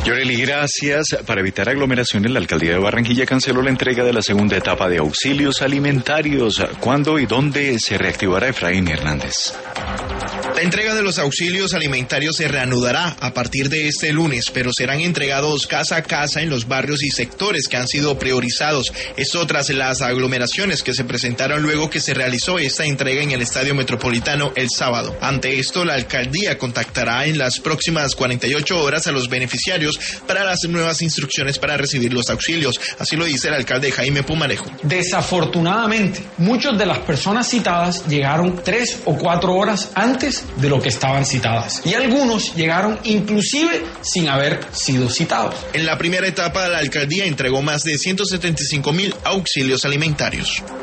Yoreli, gracias. Para evitar aglomeraciones, la alcaldía de Barranquilla canceló la entrega de la segunda etapa de auxilios alimentarios. ¿Cuándo y dónde se reactivará, Efraín Hernández? La entrega de los auxilios alimentarios se reanudará a partir de este lunes, pero serán entregados casa a casa en los barrios y sectores que han sido priorizados. Esto tras las aglomeraciones que se presentaron luego que se realizó esta entrega en el Estadio Metropolitano el sábado. Ante esto, la alcaldía contactará en las próximas 48 horas a los beneficiarios para las nuevas instrucciones para recibir los auxilios. Así lo dice el alcalde Jaime Pumarejo. Desafortunadamente, muchas de las personas citadas llegaron 3 o 4 horas antes de lo que estaban citadas. Y algunos llegaron inclusive sin haber sido citados. En la primera etapa, la alcaldía entregó más de 175,000 auxilios alimentarios.